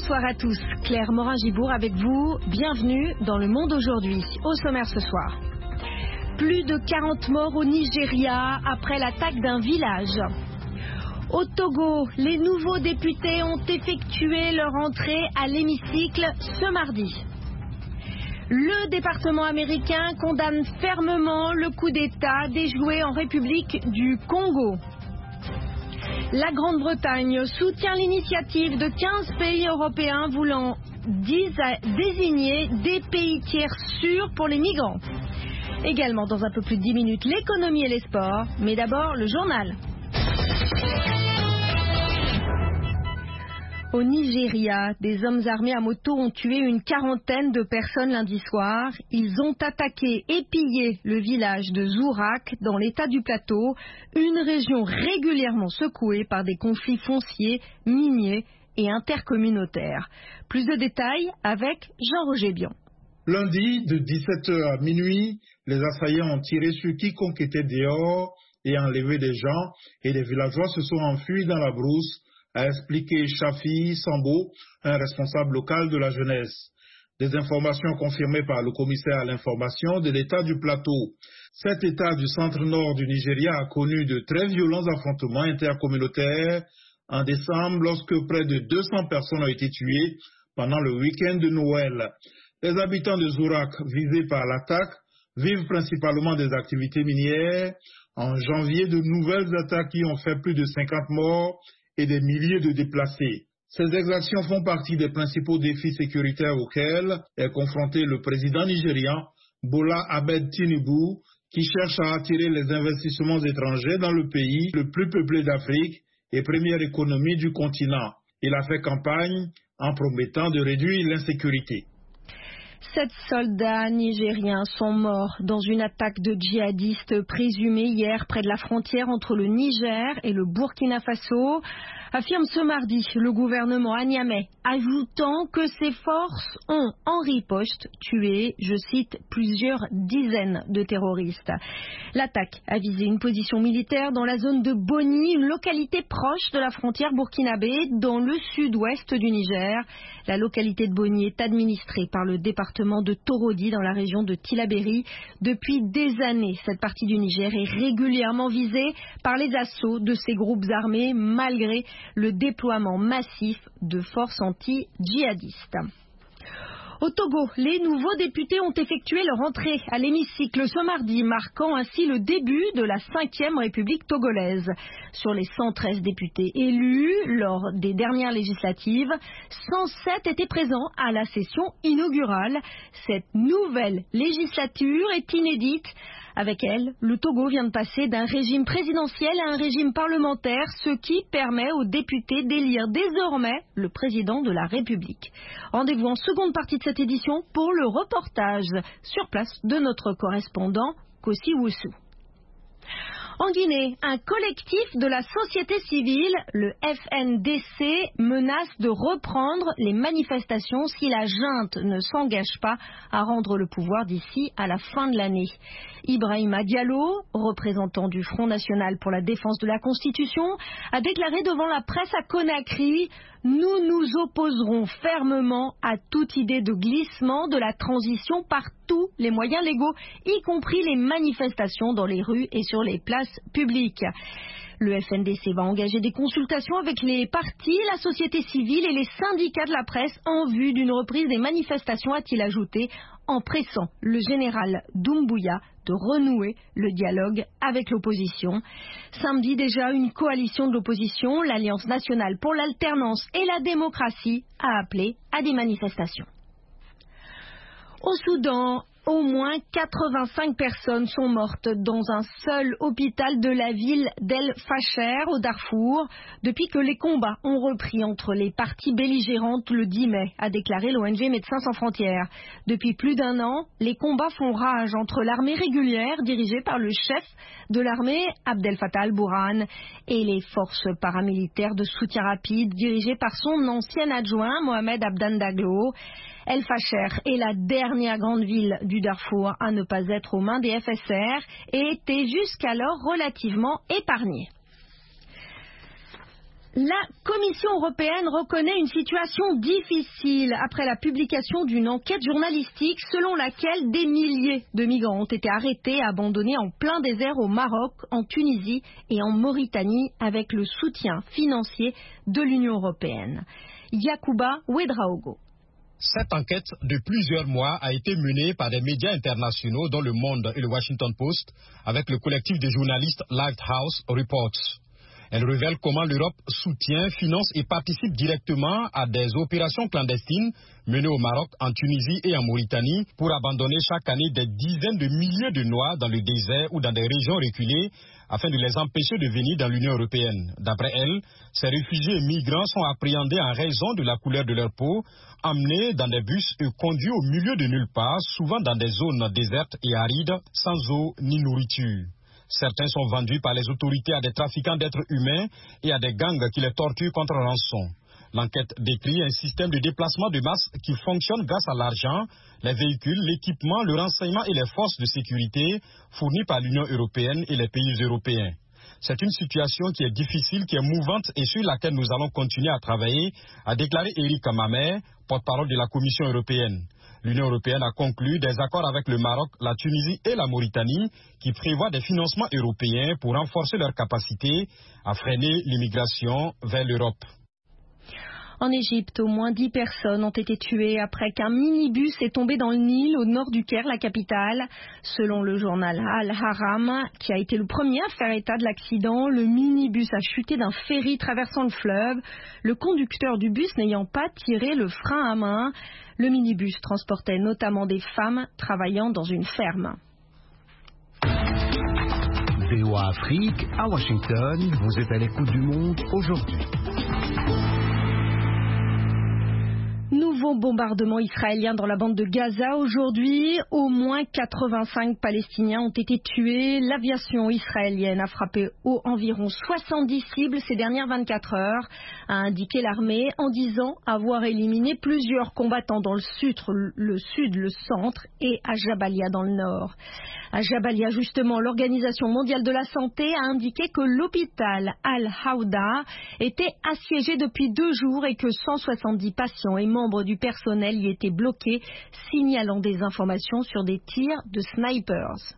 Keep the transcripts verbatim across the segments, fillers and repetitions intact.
Bonsoir à tous, Claire Morin-Gibourg avec vous, bienvenue dans Le Monde aujourd'hui. Au sommaire ce soir, plus de quarante morts au Nigeria après l'attaque d'un village. Au Togo, les nouveaux députés ont effectué leur entrée à l'hémicycle ce mardi. Le département américain condamne fermement le coup d'État déjoué en République du Congo. La Grande-Bretagne soutient l'initiative de quinze pays européens voulant désigner des pays tiers sûrs pour les migrants. Également dans un peu plus de dix minutes, l'économie et les sports, mais d'abord le journal. Au Nigeria, des hommes armés à moto ont tué une quarantaine de personnes lundi soir. Ils ont attaqué et pillé le village de Zourak dans l'état du Plateau, une région régulièrement secouée par des conflits fonciers, miniers et intercommunautaires. Plus de détails avec Jean-Roger Bion. Lundi, de dix-sept heures à minuit, les assaillants ont tiré sur quiconque était dehors et enlevé des gens, et les villageois se sont enfuis dans la brousse, a expliqué Shafi Sambo, un responsable local de la jeunesse. Des informations confirmées par le commissaire à l'information de l'État du Plateau. Cet État du centre-nord du Nigeria a connu de très violents affrontements intercommunautaires en décembre lorsque près de deux cents personnes ont été tuées pendant le week-end de Noël. Les habitants de Zourak visés par l'attaque vivent principalement des activités minières. En janvier, de nouvelles attaques qui ont fait plus de cinquante morts et des milliers de déplacés. Ces exactions font partie des principaux défis sécuritaires auxquels est confronté le président nigérian Bola Ahmed Tinubu, qui cherche à attirer les investissements étrangers dans le pays le plus peuplé d'Afrique et première économie du continent. Il a fait campagne en promettant de réduire l'insécurité. Sept soldats nigériens sont morts dans une attaque de djihadistes présumée hier près de la frontière entre le Niger et le Burkina Faso, affirme ce mardi le gouvernement à Niamey, ajoutant que ses forces ont en riposte tué, je cite, plusieurs dizaines de terroristes. L'attaque a visé une position militaire dans la zone de Boni, une localité proche de la frontière burkinabé, dans le sud-ouest du Niger. La localité de Boni est administrée par le département de Torodi dans la région de Tillabéri. Depuis des années, cette partie du Niger est régulièrement visée par les assauts de ces groupes armés malgré le déploiement massif de forces anti-djihadistes. Au Togo, les nouveaux députés ont effectué leur entrée à l'hémicycle ce mardi, marquant ainsi le début de la cinquième République togolaise. Sur les cent treize députés élus lors des dernières législatives, cent sept étaient présents à la session inaugurale. Cette nouvelle législature est inédite. Avec elle, le Togo vient de passer d'un régime présidentiel à un régime parlementaire, ce qui permet aux députés d'élire désormais le président de la République. Rendez-vous en seconde partie de cette édition pour le reportage sur place de notre correspondant Kossi Woussou. En Guinée, un collectif de la société civile, le F N D C, menace de reprendre les manifestations si la junte ne s'engage pas à rendre le pouvoir d'ici à la fin de l'année. Ibrahima Diallo, représentant du Front National pour la défense de la Constitution, a déclaré devant la presse à Conakry « Nous nous opposerons fermement à toute idée de glissement de la transition par tous les moyens légaux, y compris les manifestations dans les rues et sur les places publiques ». Le F N D C va engager des consultations avec les partis, la société civile et les syndicats de la presse en vue d'une reprise des manifestations, a-t-il ajouté, en pressant le général Doumbouya de renouer le dialogue avec l'opposition. Samedi déjà, une coalition de l'opposition, l'Alliance nationale pour l'alternance et la démocratie, a appelé à des manifestations. Au Soudan, au moins quatre-vingt-cinq personnes sont mortes dans un seul hôpital de la ville d'El Fasher au Darfour depuis que les combats ont repris entre les parties belligérantes le dix mai, a déclaré l'O N G Médecins sans frontières. Depuis plus d'un an, les combats font rage entre l'armée régulière dirigée par le chef de l'armée Abdel Fattah al-Burhan et les forces paramilitaires de soutien rapide dirigées par son ancien adjoint Mohamed Abdan Daglo. El Fasher est la dernière grande ville du Darfour à ne pas être aux mains des F S R et était jusqu'alors relativement épargnée. La Commission européenne reconnaît une situation difficile après la publication d'une enquête journalistique selon laquelle des milliers de migrants ont été arrêtés et abandonnés en plein désert au Maroc, en Tunisie et en Mauritanie avec le soutien financier de l'Union européenne. Yacouba Ouedraogo. Cette enquête de plusieurs mois a été menée par des médias internationaux dont Le Monde et le Washington Post avec le collectif de journalistes Lighthouse Reports. Elle révèle comment l'Europe soutient, finance et participe directement à des opérations clandestines menées au Maroc, en Tunisie et en Mauritanie pour abandonner chaque année des dizaines de milliers de Noirs dans le désert ou dans des régions reculées afin de les empêcher de venir dans l'Union européenne. D'après elle, ces réfugiés et migrants sont appréhendés en raison de la couleur de leur peau, emmenés dans des bus et conduits au milieu de nulle part, souvent dans des zones désertes et arides, sans eau ni nourriture. Certains sont vendus par les autorités à des trafiquants d'êtres humains et à des gangs qui les torturent contre rançon. L'enquête décrit un système de déplacement de masse qui fonctionne grâce à l'argent, les véhicules, l'équipement, le renseignement et les forces de sécurité fournis par l'Union européenne et les pays européens. C'est une situation qui est difficile, qui est mouvante et sur laquelle nous allons continuer à travailler, a déclaré Eric Mamer, porte-parole de la Commission européenne. L'Union européenne a conclu des accords avec le Maroc, la Tunisie et la Mauritanie qui prévoient des financements européens pour renforcer leur capacité à freiner l'immigration vers l'Europe. En Égypte, au moins dix personnes ont été tuées après qu'un minibus est tombé dans le Nil au nord du Caire, la capitale. Selon le journal Al-Haram, qui a été le premier à faire état de l'accident, le minibus a chuté d'un ferry traversant le fleuve, le conducteur du bus n'ayant pas tiré le frein à main. Le minibus transportait notamment des femmes travaillant dans une ferme. V O A Afrique, à Washington, vous êtes à l'écoute du monde aujourd'hui. Nouveau bombardement israélien dans la bande de Gaza aujourd'hui. Au moins quatre-vingt-cinq Palestiniens ont été tués. L'aviation israélienne a frappé au environ soixante-dix cibles ces dernières vingt-quatre heures, a indiqué l'armée en disant avoir éliminé plusieurs combattants dans le sud, le sud, le centre et à Jabalia dans le nord. À Jabalia, justement, l'Organisation mondiale de la santé a indiqué que l'hôpital Al-Hawda était assiégé depuis deux jours et que cent soixante-dix patients et membres du personnel y étaient bloqués, signalant des informations sur des tirs de snipers.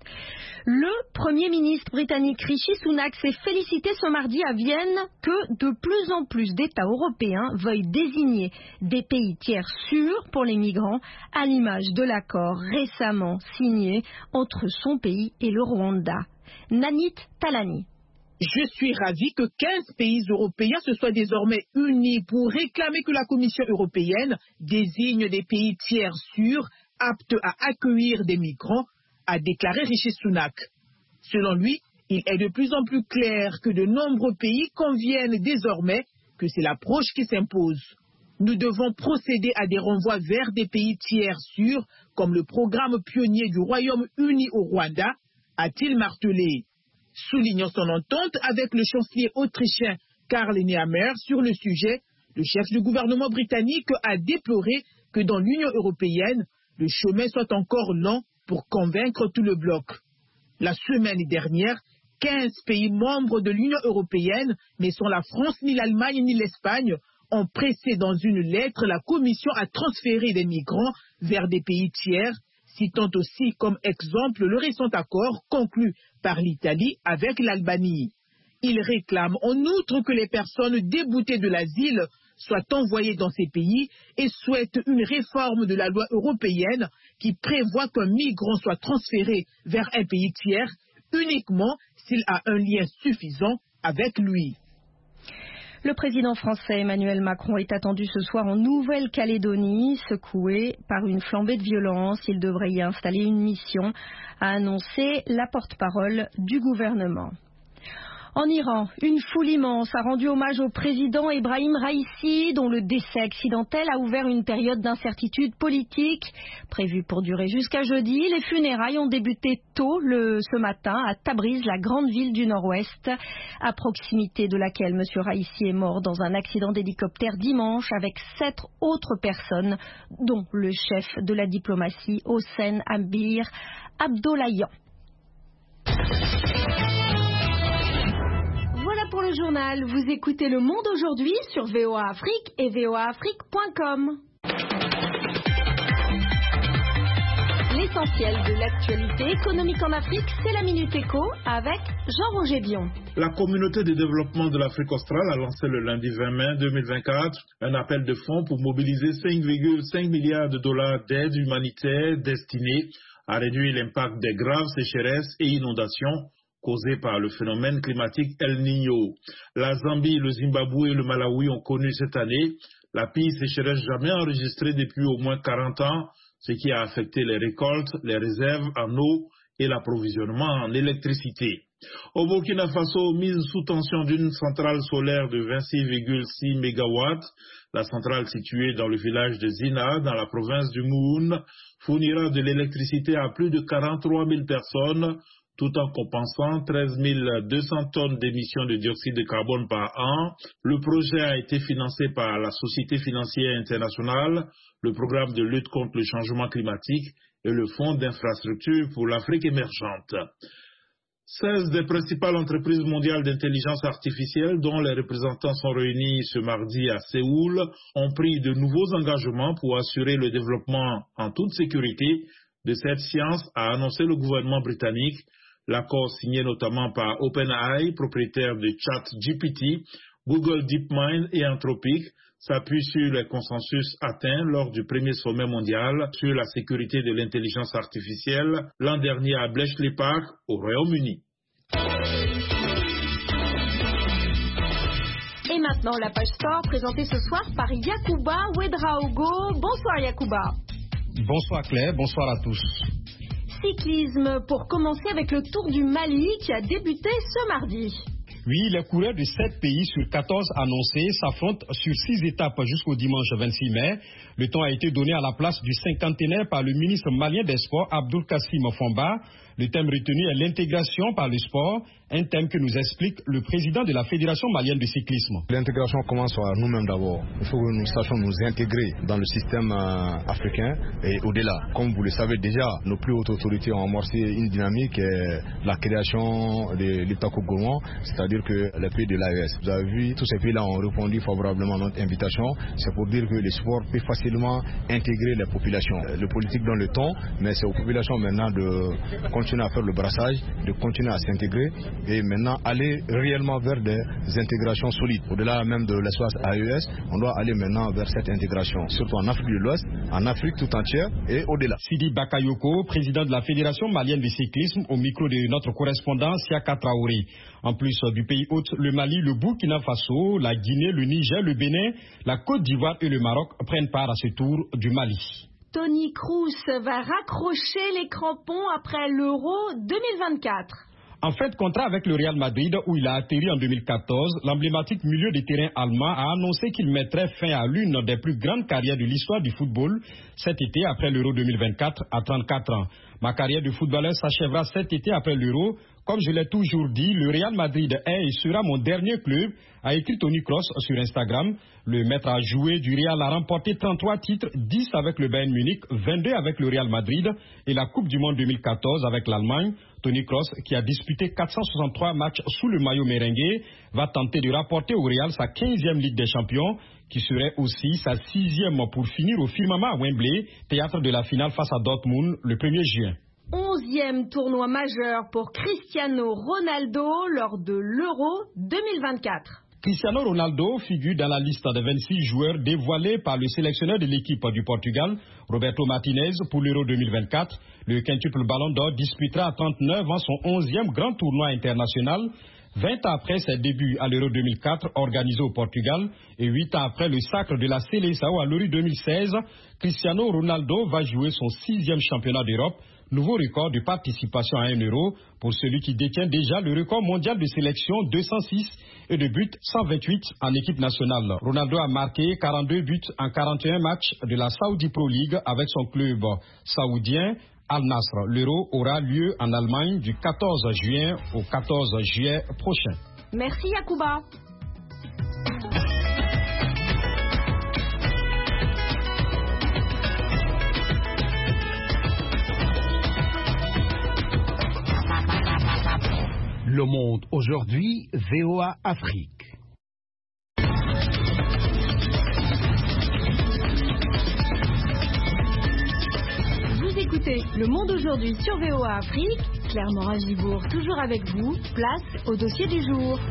Le Premier ministre britannique Rishi Sunak s'est félicité ce mardi à Vienne que de plus en plus d'États européens veuillent désigner des pays tiers sûrs pour les migrants, à l'image de l'accord récemment signé entre son pays et le Rwanda. Nanit Talani. Je suis ravi que quinze pays européens se soient désormais unis pour réclamer que la Commission européenne désigne des pays tiers sûrs, aptes à accueillir des migrants, a déclaré Rishi Sunak. Selon lui, il est de plus en plus clair que de nombreux pays conviennent désormais que c'est l'approche qui s'impose. Nous devons procéder à des renvois vers des pays tiers sûrs, comme le programme pionnier du Royaume-Uni au Rwanda, a-t-il martelé. Soulignant son entente avec le chancelier autrichien Karl Nehammer sur le sujet, le chef du gouvernement britannique a déploré que dans l'Union européenne, le chemin soit encore long pour convaincre tout le bloc. La semaine dernière, quinze pays membres de l'Union européenne, mais sans la France, ni l'Allemagne, ni l'Espagne, ont pressé dans une lettre la Commission à transférer des migrants vers des pays tiers, citant aussi comme exemple le récent accord conclu par l'Italie avec l'Albanie. Ils réclament en outre que les personnes déboutées de l'asile soient envoyées dans ces pays et souhaitent une réforme de la loi européenne qui prévoit qu'un migrant soit transféré vers un pays tiers uniquement s'il a un lien suffisant avec lui. Le président français Emmanuel Macron est attendu ce soir en Nouvelle-Calédonie, secoué par une flambée de violence. Il devrait y installer une mission, a annoncé la porte-parole du gouvernement. En Iran, une foule immense a rendu hommage au président Ebrahim Raïssi, dont le décès accidentel a ouvert une période d'incertitude politique. Prévue pour durer jusqu'à jeudi, les funérailles ont débuté tôt le, ce matin à Tabriz, la grande ville du nord-ouest, à proximité de laquelle M. Raïssi est mort dans un accident d'hélicoptère dimanche avec sept autres personnes, dont le chef de la diplomatie Hossein Amir Abdollahian. Voilà pour le le journal, vous écoutez Le Monde aujourd'hui sur V O A Afrique et V O A Afrique point com. L'essentiel de l'actualité économique en Afrique, c'est la Minute Éco avec Jean-Roger Bion. La communauté de développement de l'Afrique australe a lancé le lundi vingt mai deux mille vingt-quatre un appel de fonds pour mobiliser cinq virgule cinq milliards de dollars d'aide humanitaire destinée à réduire l'impact des graves sécheresses et inondations causées par le phénomène climatique El Niño. La Zambie, le Zimbabwe et le Malawi ont connu cette année la pire sécheresse jamais enregistrée depuis au moins quarante ans, ce qui a affecté les récoltes, les réserves en eau et l'approvisionnement en électricité. Au Burkina Faso, mise sous tension d'une centrale solaire de vingt-six virgule six mégawatts, la centrale située dans le village de Zina, dans la province du Moun, fournira de l'électricité à plus de quarante-trois mille personnes, tout en compensant treize mille deux cents tonnes d'émissions de dioxyde de carbone par an. Le projet a été financé par la Société financière internationale, le programme de lutte contre le changement climatique et le Fonds d'infrastructure pour l'Afrique émergente. seize des principales entreprises mondiales d'intelligence artificielle, dont les représentants sont réunis ce mardi à Séoul, ont pris de nouveaux engagements pour assurer le développement en toute sécurité de cette science, a annoncé le gouvernement britannique. L'accord signé notamment par OpenAI, propriétaire de ChatGPT, Google DeepMind et Anthropic, s'appuie sur les consensus atteints lors du premier sommet mondial sur la sécurité de l'intelligence artificielle l'an dernier à Bletchley Park, au Royaume-Uni. Et maintenant, la page sport présentée ce soir par Yacouba Ouedraogo. Bonsoir Yacouba. Bonsoir Claire, bonsoir à tous. Cyclisme, pour commencer avec le Tour du Mali qui a débuté ce mardi. Oui, les coureurs de sept pays sur quatorze annoncés s'affrontent sur six étapes jusqu'au dimanche vingt-six mai. Le temps a été donné à la place du cinquantenaire par le ministre malien des Sports, Abdoul Kassim Fomba. Le thème retenu est l'intégration par le sport, un thème que nous explique le président de la Fédération malienne de cyclisme. L'intégration commence par nous-mêmes d'abord. Il faut que nous sachions nous intégrer dans le système euh, africain et au-delà. Comme vous le savez déjà, nos plus hautes autorités ont amorcé une dynamique, euh, la création de l'État congolais, c'est-à-dire que les pays de l'A E S. Vous avez vu, tous ces pays-là ont répondu favorablement à notre invitation. C'est pour dire que le sport peut facilement intégrer les populations. Le politique donne le ton, mais c'est aux populations maintenant de continuer à faire le brassage, de continuer à s'intégrer et maintenant aller réellement vers des intégrations solides. Au-delà même de l'espace A E S, on doit aller maintenant vers cette intégration, surtout en Afrique de l'Ouest, en Afrique tout entière et au-delà. Sidi Bakayoko, président de la Fédération malienne de cyclisme, au micro de notre correspondant Siaka Traoré. En plus du pays hôte, le Mali, le Burkina Faso, la Guinée, le Niger, le Bénin, la Côte d'Ivoire et le Maroc prennent part à ce tour du Mali. Tony Kroos va raccrocher les crampons après l'Euro deux mille vingt-quatre. En fait, contrat avec le Real Madrid, où il a atterri en deux mille quatorze, l'emblématique milieu de terrain allemand a annoncé qu'il mettrait fin à l'une des plus grandes carrières de l'histoire du football cet été après l'Euro deux mille vingt-quatre à trente-quatre ans. Ma carrière de footballeur s'achèvera cet été après l'Euro. Comme je l'ai toujours dit, le Real Madrid est et sera mon dernier club, a écrit Tony Kroos sur Instagram. Le maître à jouer du Real a remporté trente-trois titres, dix avec le Bayern Munich, vingt-deux avec le Real Madrid et la Coupe du Monde deux mille quatorze avec l'Allemagne. Tony Kroos, qui a disputé quatre cent soixante-trois matchs sous le maillot merengue, va tenter de rapporter au Real sa quinzième Ligue des Champions, qui serait aussi sa sixième pour finir au firmament à Wembley, théâtre de la finale face à Dortmund le premier juin. Onzième tournoi majeur pour Cristiano Ronaldo lors de l'Euro deux mille vingt-quatre. Cristiano Ronaldo figure dans la liste des vingt-six joueurs dévoilés par le sélectionneur de l'équipe du Portugal, Roberto Martinez, pour l'Euro deux mille vingt-quatre. Le quintuple Ballon d'Or disputera à trente-neuf ans son onzième grand tournoi international, vingt ans après ses débuts à l'Euro deux mille quatre organisé au Portugal et huit ans après le sacre de la Seleção à l'Euro deux mille seize. Cristiano Ronaldo va jouer son sixième championnat d'Europe. Nouveau record de participation à un euro pour celui qui détient déjà le record mondial de sélection deux cent six et de buts cent vingt-huit en équipe nationale. Ronaldo a marqué quarante-deux buts en quarante et un matchs de la Saudi Pro League avec son club saoudien Al Nassr. L'euro aura lieu en Allemagne du quatorze juin au quatorze juillet prochain. Merci Yacouba. Le Monde aujourd'hui, V O A Afrique. Vous écoutez Le Monde aujourd'hui sur V O A Afrique. Claire Morin-Gibourg, toujours avec vous. Place au dossier du jour.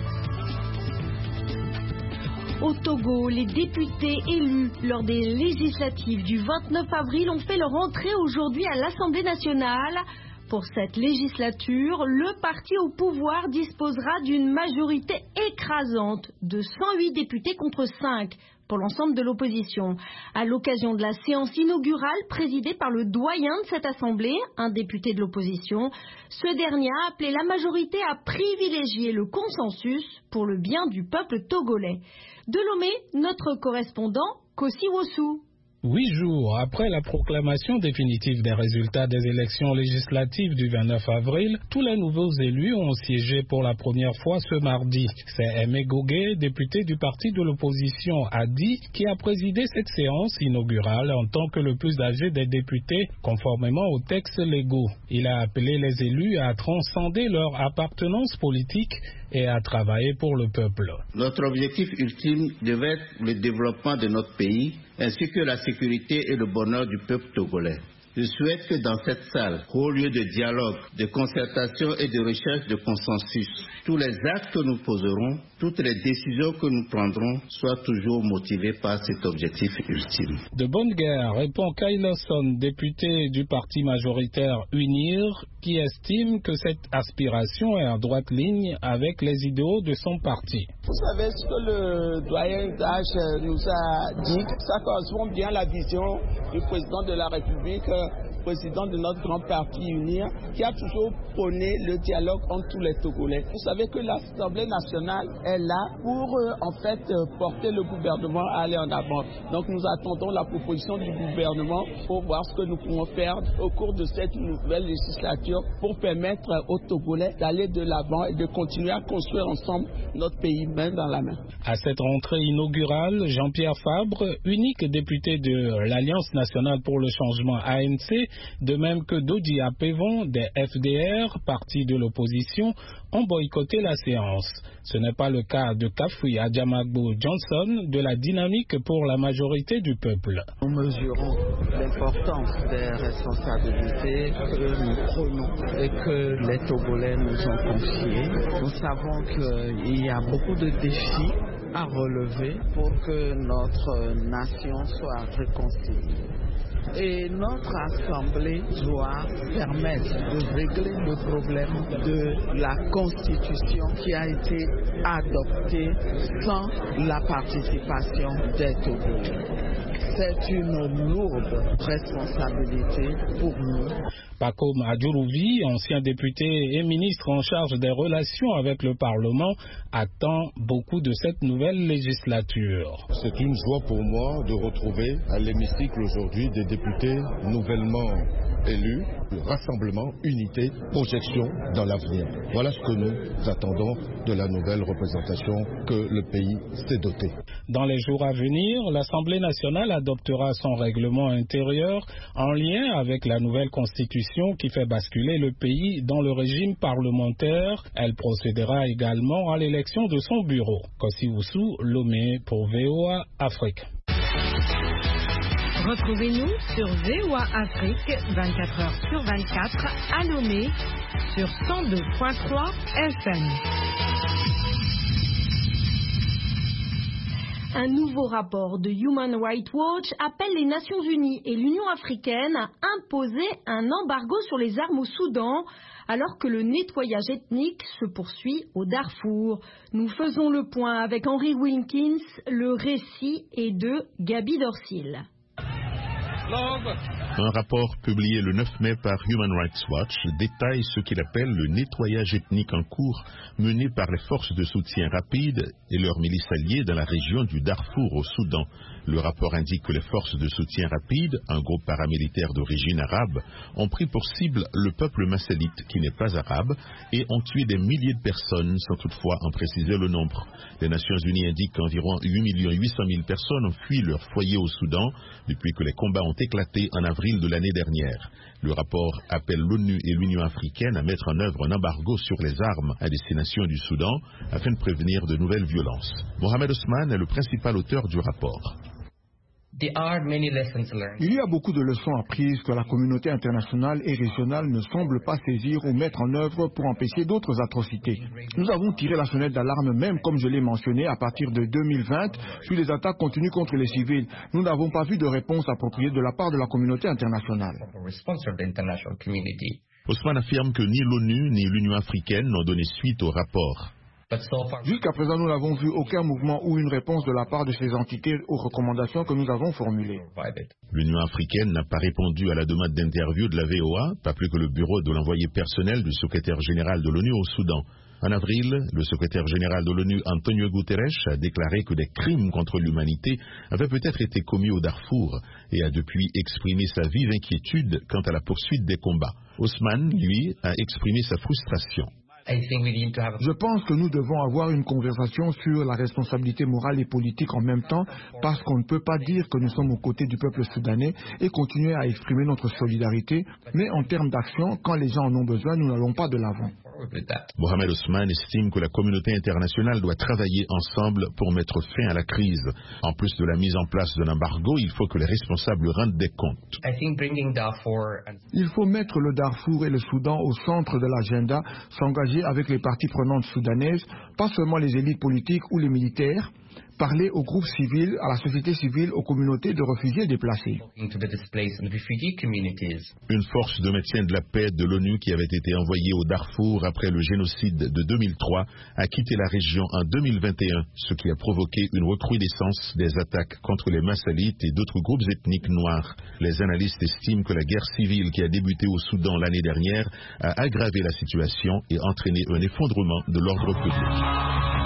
Au Togo, les députés élus lors des législatives du vingt-neuf avril ont fait leur entrée aujourd'hui à l'Assemblée nationale. Pour cette législature, le parti au pouvoir disposera d'une majorité écrasante de cent huit députés contre cinq pour l'ensemble de l'opposition. À l'occasion de la séance inaugurale présidée par le doyen de cette assemblée, un député de l'opposition, ce dernier a appelé la majorité à privilégier le consensus pour le bien du peuple togolais. De Lomé, notre correspondant Kossi Wossou. Huit jours après la proclamation définitive des résultats des élections législatives du vingt-neuf avril, tous les nouveaux élus ont siégé pour la première fois ce mardi. C'est Aimé Gogué, député du parti de l'opposition A D I, qui a présidé cette séance inaugurale en tant que le plus âgé des députés, conformément aux textes légaux. Il a appelé les élus à transcender leur appartenance politique et à travailler pour le peuple. Notre objectif ultime devait être le développement de notre pays, ainsi que la sécurité et le bonheur du peuple togolais. Je souhaite que dans cette salle, au lieu de dialogue, de concertation et de recherche de consensus, tous les actes que nous poserons, toutes les décisions que nous prendrons soient toujours motivées par cet objectif ultime. De bonne guerre, répond Kyle Lawson, député du parti majoritaire UNIR, qui estime que cette aspiration est en droite ligne avec les idéaux de son parti. Vous savez ce que le doyen d'âge nous a dit, ça correspond bien à la vision du président de la République, président de notre grand parti UNIR, qui a toujours prôné le dialogue entre tous les Togolais. Vous savez que l'Assemblée nationale est là pour euh, en fait euh, porter le gouvernement à aller en avant. Donc nous attendons la proposition du gouvernement pour voir ce que nous pouvons faire au cours de cette nouvelle législature pour permettre aux Togolais d'aller de l'avant et de continuer à construire ensemble notre pays main dans la main. À cette rentrée inaugurale, Jean-Pierre Fabre, unique député de l'Alliance nationale pour le changement A N C, de même que Dodi Apevon des F D R, parti de l'opposition, ont boycotté la séance. Ce n'est pas le cas de Kafui Adjamagbo Johnson de la dynamique pour la majorité du peuple. Nous mesurons l'importance des responsabilités que nous prenons et que les Togolais nous ont confiées. Nous savons qu'il y a beaucoup de défis à relever pour que notre nation soit réconciliée. Et notre Assemblée doit permettre de régler le problème de la Constitution qui a été adoptée sans la participation des Togolais. C'est une lourde responsabilité pour nous. Paco Adjourouvi, ancien député et ministre en charge des relations avec le Parlement, attend beaucoup de cette nouvelle législature. C'est une joie pour moi de retrouver à l'hémicycle aujourd'hui des députés nouvellement élus, rassemblement, unité, projection dans l'avenir. Voilà ce que nous attendons de la nouvelle représentation que le pays s'est doté. Dans les jours à venir, l'Assemblée nationale adoptera son règlement intérieur en lien avec la nouvelle constitution qui fait basculer le pays dans le régime parlementaire. Elle procédera également à l'élection de son bureau. Kossi Wossou, Lomé pour V O A Afrique. Retrouvez-nous sur V O A Afrique vingt-quatre heures sur vingt-quatre à Lomé sur cent deux virgule trois F M. Un nouveau rapport de Human Rights Watch appelle les Nations Unies et l'Union africaine à imposer un embargo sur les armes au Soudan alors que le nettoyage ethnique se poursuit au Darfour. Nous faisons le point avec Henry Wilkins, le récit est de Gabi Dorsil. Un rapport publié le neuf mai par Human Rights Watch détaille ce qu'il appelle le nettoyage ethnique en cours mené par les forces de soutien rapide et leurs milices alliées dans la région du Darfour au Soudan. Le rapport indique que les forces de soutien rapide, un groupe paramilitaire d'origine arabe, ont pris pour cible le peuple massalite qui n'est pas arabe et ont tué des milliers de personnes sans toutefois en préciser le nombre. Les Nations Unies indiquent qu'environ huit millions huit cent mille personnes ont fui leur foyer au Soudan depuis que les combats ont éclaté en avril de l'année dernière. Le rapport appelle l'ONU et l'Union africaine à mettre en œuvre un embargo sur les armes à destination du Soudan afin de prévenir de nouvelles violences. Mohamed Ousmane est le principal auteur du rapport. Il y a beaucoup de leçons apprises que la communauté internationale et régionale ne semble pas saisir ou mettre en œuvre pour empêcher d'autres atrocités. Nous avons tiré la sonnette d'alarme même, comme je l'ai mentionné, à partir de deux mille vingt sur les attaques continues contre les civils. Nous n'avons pas vu de réponse appropriée de la part de la communauté internationale. Ousmane affirme que ni l'ONU ni l'Union africaine n'ont donné suite au rapport. Jusqu'à présent, nous n'avons vu aucun mouvement ou une réponse de la part de ces entités aux recommandations que nous avons formulées. L'Union africaine n'a pas répondu à la demande d'interview de la V O A, pas plus que le bureau de l'envoyé personnel du secrétaire général de l'ONU au Soudan. En avril, le secrétaire général de l'ONU, Antonio Guterres, a déclaré que des crimes contre l'humanité avaient peut-être été commis au Darfour et a depuis exprimé sa vive inquiétude quant à la poursuite des combats. Ousmane, lui, a exprimé sa frustration. Je pense que nous devons avoir une conversation sur la responsabilité morale et politique en même temps, parce qu'on ne peut pas dire que nous sommes aux côtés du peuple soudanais et continuer à exprimer notre solidarité, mais en termes d'action, quand les gens en ont besoin, nous n'allons pas de l'avant. Mohamed Ousmane estime que la communauté internationale doit travailler ensemble pour mettre fin à la crise. En plus de la mise en place d'un embargo, il faut que les responsables rendent des comptes. Il faut mettre le Darfour et le Soudan au centre de l'agenda, s'engager avec les parties prenantes soudanaises, pas seulement les élites politiques ou les militaires, parler aux groupes civils, à la société civile, aux communautés de réfugiés déplacés. Une force de maintien de la paix de l'ONU qui avait été envoyée au Darfour après le génocide de deux mille trois a quitté la région en deux mille vingt et un, ce qui a provoqué une recrudescence des attaques contre les Massalites et d'autres groupes ethniques noirs. Les analystes estiment que la guerre civile qui a débuté au Soudan l'année dernière a aggravé la situation et entraîné un effondrement de l'ordre public.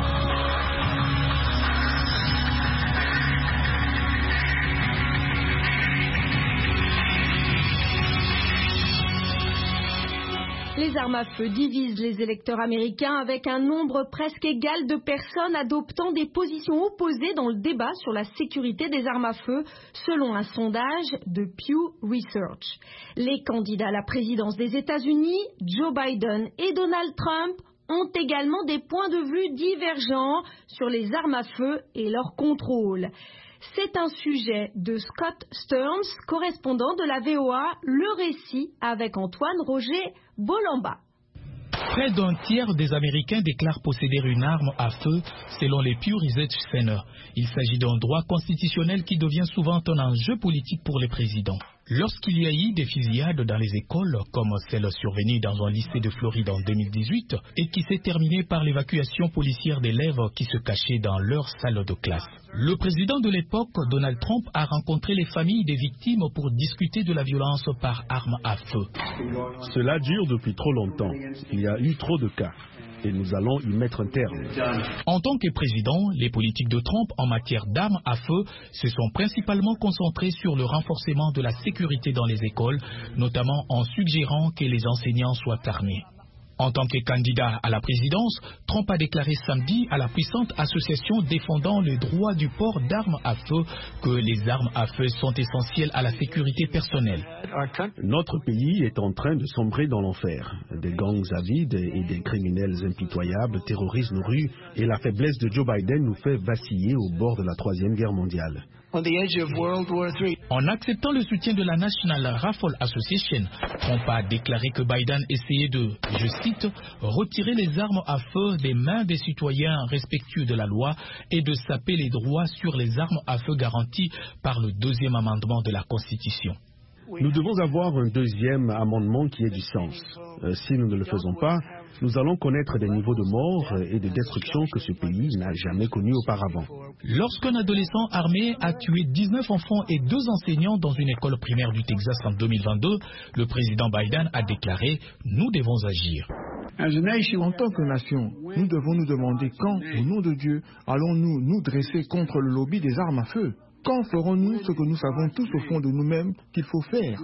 Les armes à feu divisent les électeurs américains avec un nombre presque égal de personnes adoptant des positions opposées dans le débat sur la sécurité des armes à feu, selon un sondage de Pew Research. Les candidats à la présidence des États-Unis, Joe Biden et Donald Trump, ont également des points de vue divergents sur les armes à feu et leur contrôle. C'est un sujet de Scott Stearns, correspondant de la V O A, le récit avec Antoine Roger Bolamba. Près d'un tiers des Américains déclarent posséder une arme à feu, selon les Pew Research Center. Il s'agit d'un droit constitutionnel qui devient souvent un enjeu politique pour les présidents. Lorsqu'il y a eu des fusillades dans les écoles, comme celle survenue dans un lycée de Floride en deux mille dix-huit, et qui s'est terminée par l'évacuation policière d'élèves qui se cachaient dans leur salle de classe. Le président de l'époque, Donald Trump, a rencontré les familles des victimes pour discuter de la violence par arme à feu. Cela dure depuis trop longtemps. Il y a eu trop de cas. Et nous allons y mettre un terme. En tant que président, les politiques de Trump en matière d'armes à feu se sont principalement concentrées sur le renforcement de la sécurité dans les écoles, notamment en suggérant que les enseignants soient armés. En tant que candidat à la présidence, Trump a déclaré samedi à la puissante association défendant le droit du port d'armes à feu que les armes à feu sont essentielles à la sécurité personnelle. Notre pays est en train de sombrer dans l'enfer. Des gangs avides et des criminels impitoyables terrorisent nos rues et la faiblesse de Joe Biden nous fait vaciller au bord de la Troisième Guerre mondiale. En acceptant le soutien de la National Rifle Association, Trump a déclaré que Biden essayait de, je cite, retirer les armes à feu des mains des citoyens respectueux de la loi et de saper les droits sur les armes à feu garantis par le deuxième amendement de la Constitution. Nous devons avoir un deuxième amendement qui ait du sens. Euh, si nous ne le faisons pas, nous allons connaître des niveaux de mort et de destruction que ce pays n'a jamais connus auparavant. Lorsqu'un adolescent armé a tué dix-neuf enfants et deux enseignants dans une école primaire du Texas en deux mille vingt-deux, le président Biden a déclaré « Nous devons agir ». En tant que nation, nous devons nous demander quand, au nom de Dieu, allons-nous nous dresser contre le lobby des armes à feu. Quand ferons-nous ce que nous savons tous au fond de nous-mêmes qu'il faut faire?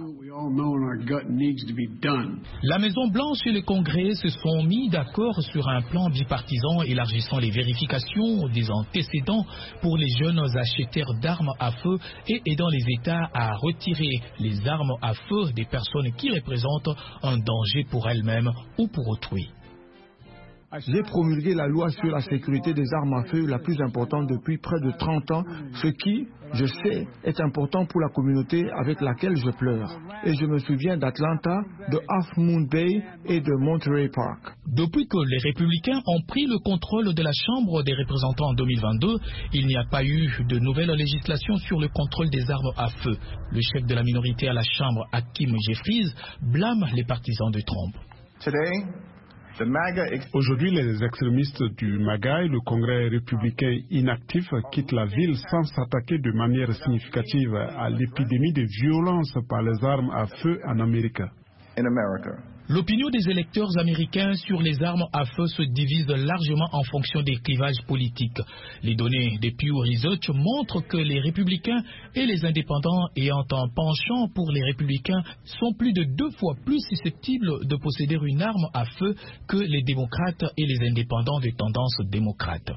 La Maison-Blanche et le Congrès se sont mis d'accord sur un plan bipartisan élargissant les vérifications des antécédents pour les jeunes acheteurs d'armes à feu et aidant les États à retirer les armes à feu des personnes qui représentent un danger pour elles-mêmes ou pour autrui. J'ai promulgué la loi sur la sécurité des armes à feu la plus importante depuis près de trente ans, ce qui, je sais, est important pour la communauté avec laquelle je pleure. Et je me souviens d'Atlanta, de Half Moon Bay et de Monterey Park. Depuis que les républicains ont pris le contrôle de la Chambre des représentants en deux mille vingt-deux, il n'y a pas eu de nouvelle législation sur le contrôle des armes à feu. Le chef de la minorité à la Chambre, Hakeem Jeffries, blâme les partisans de Trump. Today, Aujourd'hui, les extrémistes du MAGA et le Congrès républicain inactif quittent la ville sans s'attaquer de manière significative à l'épidémie de violence par les armes à feu en Amérique. L'opinion des électeurs américains sur les armes à feu se divise largement en fonction des clivages politiques. Les données des Pew Research montrent que les républicains et les indépendants ayant un penchant pour les républicains sont plus de deux fois plus susceptibles de posséder une arme à feu que les démocrates et les indépendants de tendance démocrate.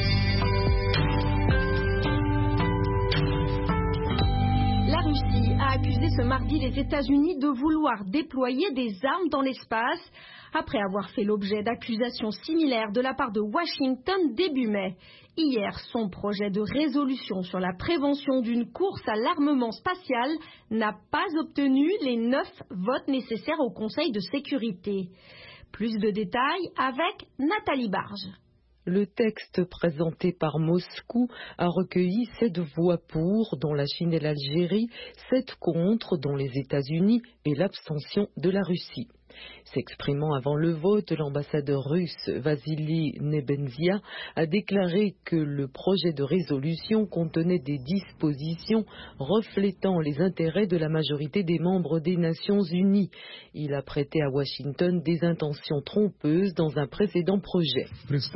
La Russie a accusé ce mardi les États-Unis de vouloir déployer des armes dans l'espace après avoir fait l'objet d'accusations similaires de la part de Washington début mai. Hier, son projet de résolution sur la prévention d'une course à l'armement spatial n'a pas obtenu les neuf votes nécessaires au Conseil de sécurité. Plus de détails avec Nathalie Barge. Le texte présenté par Moscou a recueilli sept voix pour, dont la Chine et l'Algérie, sept contre, dont les États-Unis et l'abstention de la Russie. S'exprimant avant le vote, l'ambassadeur russe Vassili Nebenzia a déclaré que le projet de résolution contenait des dispositions reflétant les intérêts de la majorité des membres des Nations Unies. Il a prêté à Washington des intentions trompeuses dans un précédent projet. Grâce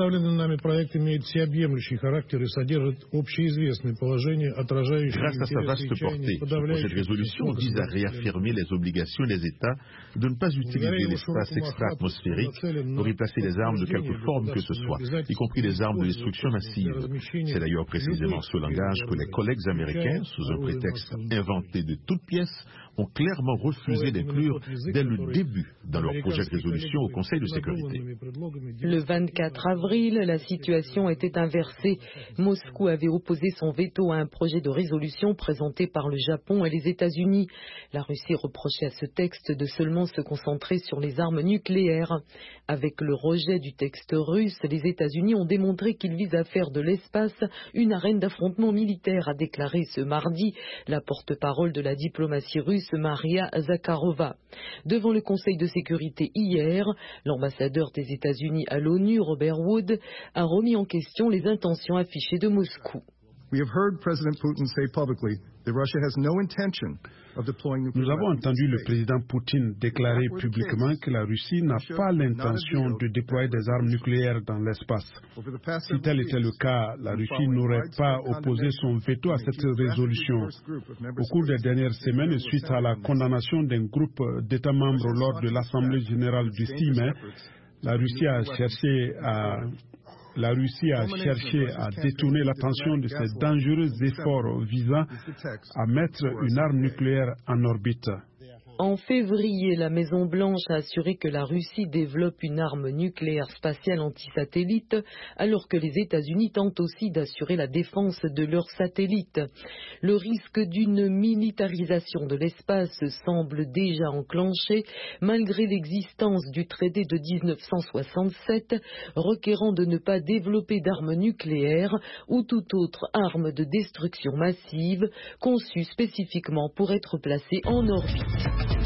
à sa vaste portée, ce projet de résolution vise à réaffirmer les obligations des États de ne pas utiliser l'espace extra-atmosphérique pour y placer des armes de quelque forme que ce soit, y compris des armes de destruction massive. C'est d'ailleurs précisément ce langage que les collègues américains, sous un prétexte inventé de toutes pièces, ont clairement refusé d'inclure dès le début dans leur projet de résolution au Conseil de sécurité. Le vingt-quatre avril, la situation était inversée. Moscou avait opposé son veto à un projet de résolution présenté par le Japon et les États-Unis. La Russie reprochait à ce texte de seulement se concentrer sur les armes nucléaires. Avec le rejet du texte russe, les États-Unis ont démontré qu'ils visent à faire de l'espace une arène d'affrontement militaire, a déclaré ce mardi la porte-parole de la diplomatie russe, Maria Zakharova. Devant le Conseil de sécurité hier, l'ambassadeur des États-Unis à l'ONU, Robert Wood, a remis en question les intentions affichées de Moscou. We have heard President Putin say publicly that Russia has no intention of deploying nuclear Nous avons entendu le président Poutine déclarer publiquement que la Russie n'a pas l'intention de déployer des armes nucléaires dans l'espace. Si tel était le cas, la Russie n'aurait pas opposé son veto à cette résolution. Au cours des dernières semaines, suite à la condamnation d'un groupe d'États membres lors de l'Assemblée générale du six mai, la Russie a cherché à La Russie a cherché à détourner l'attention de ces dangereux efforts visant à mettre une arme nucléaire en orbite. En février, la Maison-Blanche a assuré que la Russie développe une arme nucléaire spatiale anti-satellite, alors que les États-Unis tentent aussi d'assurer la défense de leurs satellites. Le risque d'une militarisation de l'espace semble déjà enclenché, malgré l'existence du traité de mille neuf cent soixante-sept, requérant de ne pas développer d'armes nucléaires ou toute autre arme de destruction massive conçue spécifiquement pour être placée en orbite.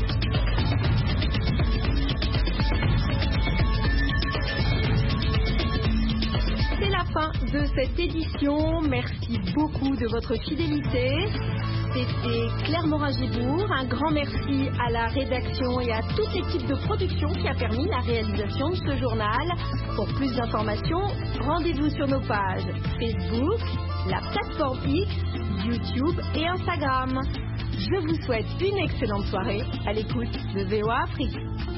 C'est la fin de cette édition. Merci beaucoup de votre fidélité. C'était Claire Morin-Gibourg. Un grand merci à la rédaction et à toute l'équipe de production qui a permis la réalisation de ce journal. Pour plus d'informations, rendez-vous sur nos pages Facebook, la plateforme X, YouTube et Instagram. Je vous souhaite une excellente soirée à l'écoute de V O A Afrique.